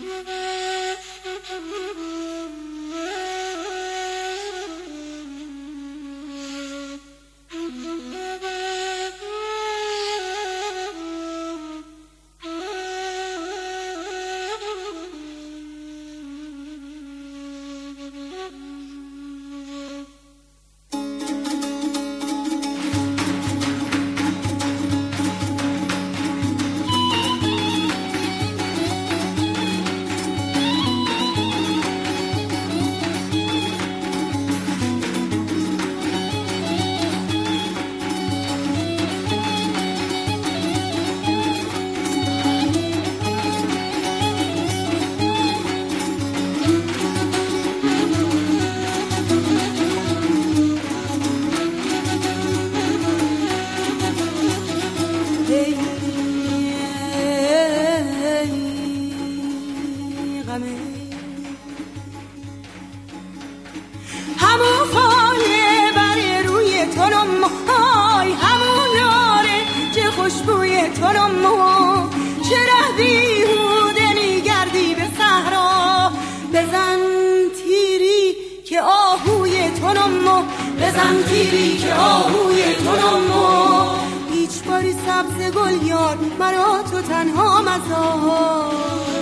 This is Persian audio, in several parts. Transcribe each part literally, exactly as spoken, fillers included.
بزن تیری که آهوی تنمو هیچ باری سبز گل یار مرا تو تنها مزار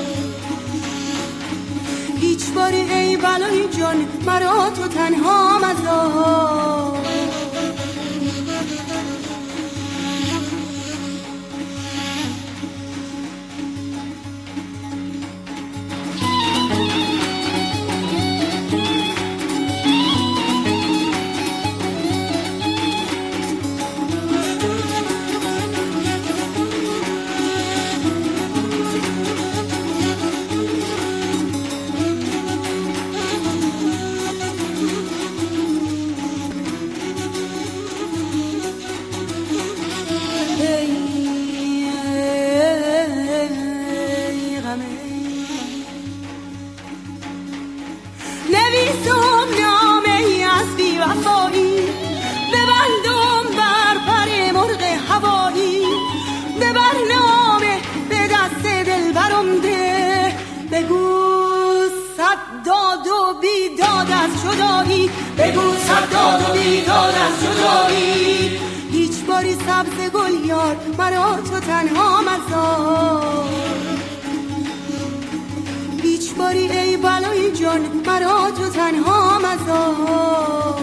هیچ باری ای بلای جان مرا تو تنها مزار نویسم نامه ای از بی وفایی ببندم بر پر مرغ هوایی ببر نامه به دست دلبرم ده بگو صد داد و بیداد از جدایی بگو صد داد و بیداد از جدایی هیچ باری سبز گل یار مرا تو تنها مزار هیچ باری ای بلای جان مرا تو تنها مزار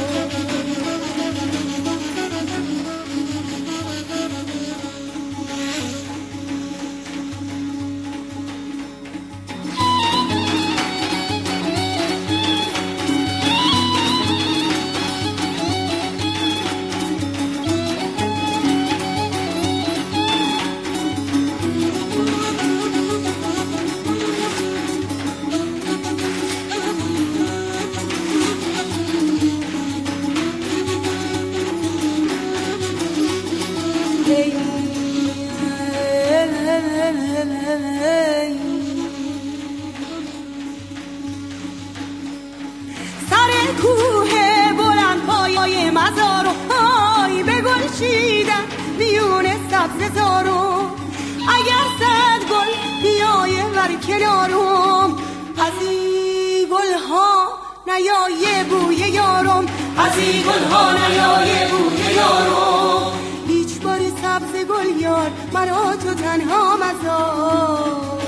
سر کوه بلند پایای مزارو های به گل چیدن میون سبز زارو اگر صد گل بیایه ور کنارم از این گل ها نیایه بوی یارم از این گل ها نیایه بوی یارم هیچ باری سبز گل یار مرا تو تنها مزار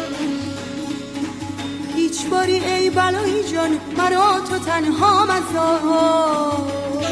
هیچ باری ای بلای جان مرا تو تنها مزار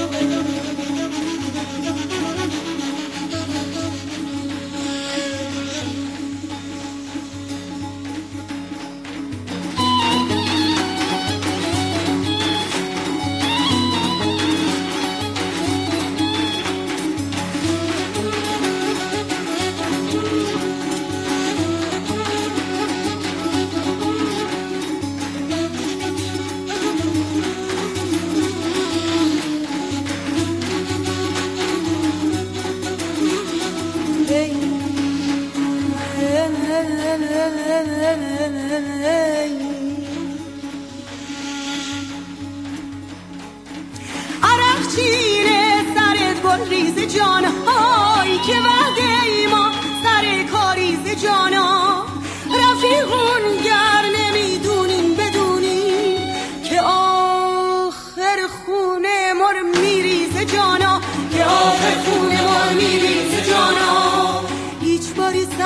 عرق چیره سرت گل ریز جان های که وعده ای ما سر کاریز جانا رفیقون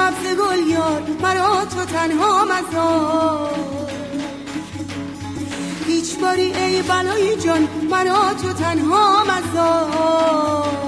سبز گل یار مرا تو تنها مزار هیچ باری ای بلای جان مرا تو تنها مزار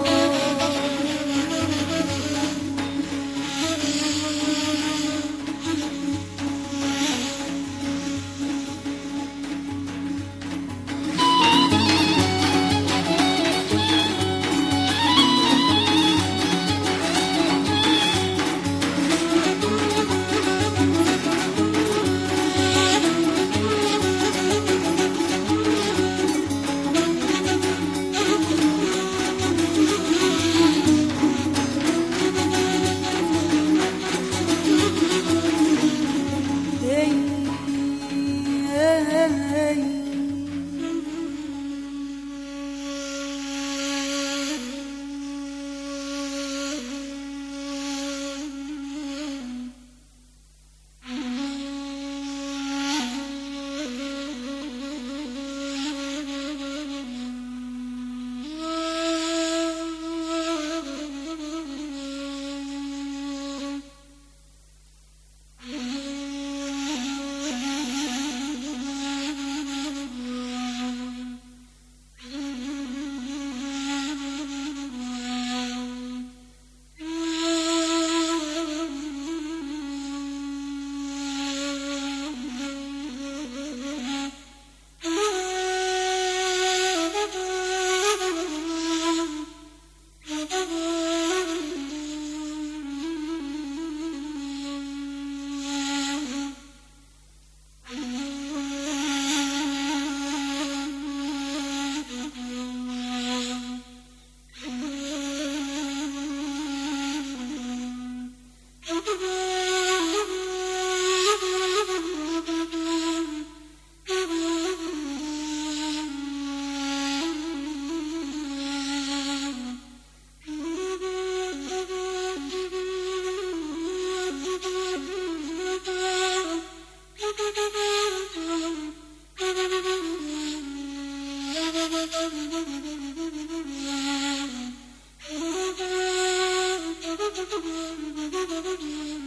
Thank you.